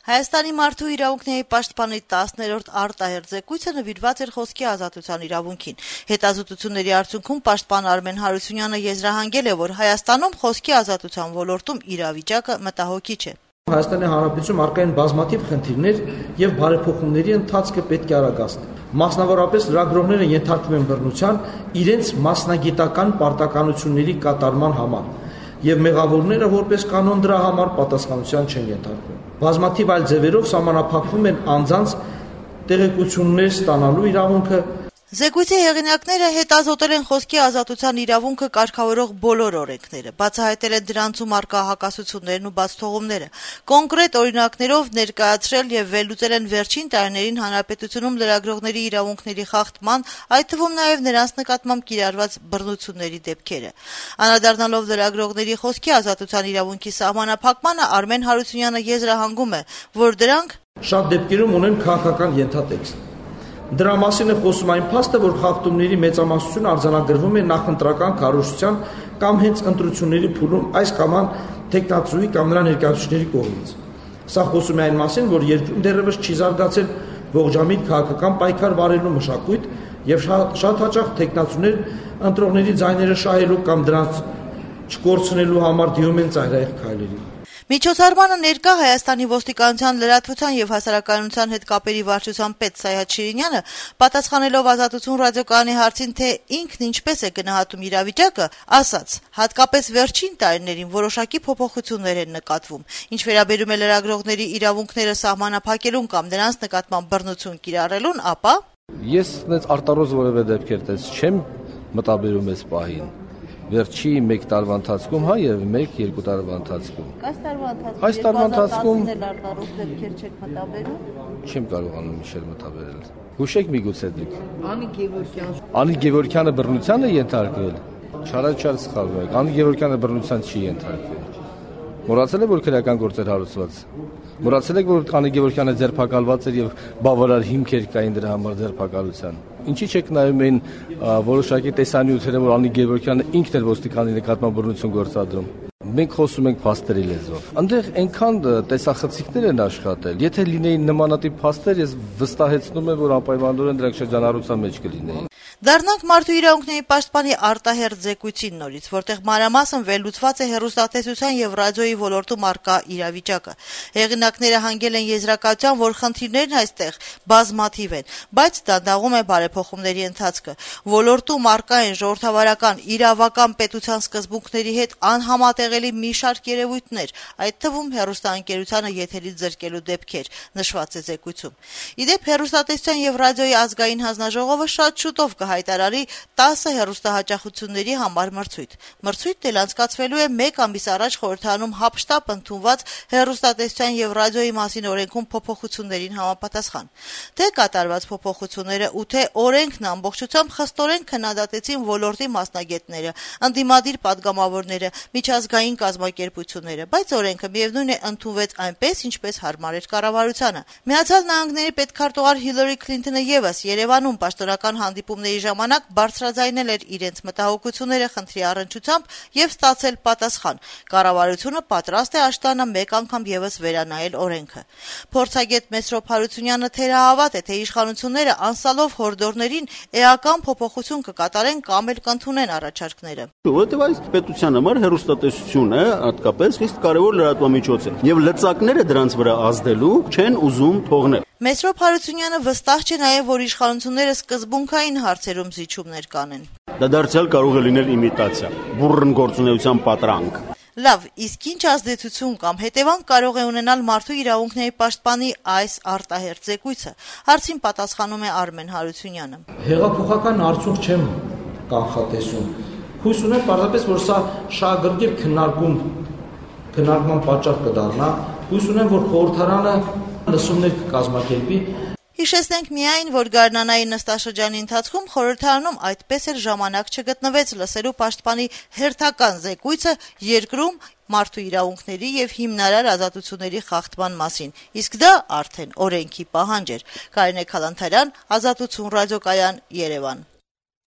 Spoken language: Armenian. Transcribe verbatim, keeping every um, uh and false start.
Հայաստանի մարդու իրավունքների պաշտպանի տասներորդ արտահերթ զեկույցը նվիրված էր խոսքի ազատության իրավունքին։ Հետազոտությունների արդյունքում պաշտպան Արմեն Հարությունյանը եզրահանգել է, որ Հայաստանում խոսքի ազատության ոլորտում իրավիճակը մտահոգիչ է։ Հայաստանի Հանրապետությունում առկա են բազմաթիվ խնդիրներ եւ բարեփոխումների ընթացքը պետք է արագացնել։ Մասնավորապես լրագրողները ենթարկվում են բռնության իրենց մասնագիտական պարտականությունների կատարման համար եւ մեղավորները որպես կանոն դրա համար պատասխանատվության չեն ենթարկվում։ Բազմաթիվ այլ ձևերով սահմանափակվում են անձանց տեղեկություններ ստանալու իրավունքը։ Զեկույցի հեղինակները հետազոտել են խոսքի ազատության իրավունքը կարգավորող բոլոր օրենքները, բացահայտել են դրանցում առկա հակասություններն ու բացթողումները, կոնկրետ օրինակներով ներկայացրել եւ վերլուծել են վերջին տարիներին հանրապետությունում լրագրողների իրավունքների խախտման, այդ թվում նաեւ նրանց նկատմամբ կիրառված բռնությունների դեպքերը։ Անդրադառնալով լրագրողների խոսքի ազատության իրավունքի սահմանափակմանը, Արմեն Հարությունյանը եզրահանգում է, որ դրանք շատ դեպքերում ունեն քաղաքական ենթատեքստ։ Դրա մասին է խոսում այն փաստը, որ խախտումների մեծամասնությունը արձանագրվում է նախընտրական քարոզչության կամ հենց ընտրությունների փուլում այս կամ այն տեխնացուի կամ նրա ներկայացուցիչների կողմից։ Սա խոսում է այն մասին, որ երկրում դեռևս չի զարգացել ողջամիտ քաղաքական պայքար վարելու մշակույթ եւ շատ, շատ հաճախ տեխնացուներ ընտրողների ձայները շահելու կամ դրանց չկորցնելու համար դիմում են ծայրահեղ քայլերի։ Միջոցառմանը ներկա Հայաստանի ոստիկանության լրատվության եւ հասարակայնության հետ կապերի վարչության պետ Սայաթ Շիրինյանը, պատասխանելով Ազատություն ռադիոկայանի հարցին, թե ինքն ինչպես է գնահատում իրավիճակը, ասաց. հատկապես վերջին տարիներին որոշակի փոփոխություններ են նկատվում։ Ինչ վերաբերում է լրագրողների իրավունքները սահմանափակելուն կամ նրանց նկատմամբ բռնություն կիրառելուն, ապա ես այնպես արտարոզ որևէ դեպքեր տես չեմ մտաբերում այս պահին։ Վերջի մեկ տարվա ընթացքում, հա, եւ մեկ-երկու տարվա ընթացքում։ Այս տարվա ընթացքում Այս տարվա ընթացքում արտարոս դեպքեր չեք մտաբերում։ Չեմ կարողանում իշխել մտաբերել։ Հուշեք միգուցե դուք։ Անի Գևորգյան։ Անի Գևորգյանը բռնության է ենթարկվել։ Չարաչար սխալվում եք։ Անի Գևորգյանը բռնության չի ենթարկվել։ Մոռացել եք, որ քրեական գործեր հարուցված։ Մոռացել եք, որ Անի Գևորգյանը ձերբակալված էր եւ բավարար հիմքեր կային դրա համար ձերբակալության։ Ինչի՞ չեք նայում այն որոշակի տեսանյութերը, որ Անի Գևորգյանը ինքն էր ոստիկանի նկատմամբ բռնություն գործադրում։ Մենք խոսում ենք փաստերի լեզվով։ Այնտեղ այնքան տեսախցիկներ են աշխատել։ Եթե լինեին նմանատիպ փաստեր, ես վստահեցնում եմ, որ անպայմանորեն դրանք շրջանառության մեջ կլինեին։ Դառնանք մարդու իրավունքների պաշտպանի արտահերթ զեկույցին նորից, որտեղ մանրամասն վերլուծված է հեռուստատեսության եւ ռադիոյի ոլորտում առկա իրավիճակը։ Հեղինակները հանգել են եզրակացության, որ խնդիրներն այստեղ բազմաթիվ են, բայց դանդաղում է բարեփոխումների ընթացքը։ Ոլորտում առկա են ժողովրդավարական, իրավական պետության սկզբունքների հետ անհամատեղելի մի շարք երևույթներ, այդ թվում հեռուստաընկերությանը եթերից զրկելու դեպքեր, նշված է զեկույցում։ Իդեպ հեռուստատեսության եւ ռադիոյի ազգային հանձնաժողովը շատ շուտով կհայտարարի տասը հեռուստահաճախությունների համար մրցույթ։ Մրցույթն էլ անցկացվելու է մեկ ամիս առաջ խորհրդարանում հապշտապ ընդունված հեռուստատեսության եւ ռադիոյի մասին օրենքում փոփոխություններին համապատասխան։ Թե կատարված փոփոխությունները ու թե օրենքն ամբողջությամբ խստորեն քննադատեցին ոլորտի մասնագետները, ընդդիմադիր падգամավորները, միջազգային կազմակերպությունները, բայց օրենքը միևնույն է ընդունվեց այնպես, ինչպես հարմար էր կառավարությանը։ Միացյալ Նահանգների պետքարտուղար Հիլարի Քլինթոնը եւս Երևանում պաշտոնական հանդիպումների ժամանակ բարձրաձայնել էր իրենց մտահոգությունները խնդրի առնչությամբ եւ ստացել պատասխան։ Կառավարությունը պատրաստ է աշտանը մեկ անգամ եւս վերանայել օրենքը։ Փորձագետ Մեսրոպ Հարությունյանը թերահավատ է, թե իշխանությունները անսալով հորդորներին էական փոփոխություն կկատարեն կամ էլ կընդունեն առաջարկները։ Որովհետեւ այս պետության համար հեռուստատեսությունը հատկապես իսկ կարևոր լրատվամիջոց է եւ լծակները դրանց վրա ազդելու չեն ուզում թողնել։ Մեսրոպ Հարությունյանը վստահ չէ նաեւ, որ իշխանությունները սկզբունքային հարցերում զիջումներ կանեն։ Դա դարձյալ կարող է լինել իմիտացիա, բուռն գործունեության պատրանք։ Լավ, իսկ ինչ ազդեցություն կամ հետևանք կարող է ունենալ մարդու իրավունքների պաշտպանի այս արտահերթ զեկույցը։ Հարցին պատասխանում է Արմեն Հարությունյանը։ Հեղափոխական արդյունք չեմ կանխատեսում։ Հույս ունեմ պարզապես, որ սա շահագրգիռ քննարկում քննարկման պատճառ կդառնա։ Հույս ունեմ, որ խորհրդարանը լսումներ կկազմակերպի։ Հիշեցնենք միայն, որ գարնանային նստաշրջանի ընթացքում խորհրդարանում այդպես էլ ժամանակ չգտնվեց լսելու պաշտպանի հերթական զեկույցը երկրում մարդու իրավունքների եւ հիմնարար ազատությունների խախտման մասին, իսկ դա արդեն օրենքի պահանջ էր։ Կարինե Քալանթարյան, Ազատություն ռադիոկայան, Երևան։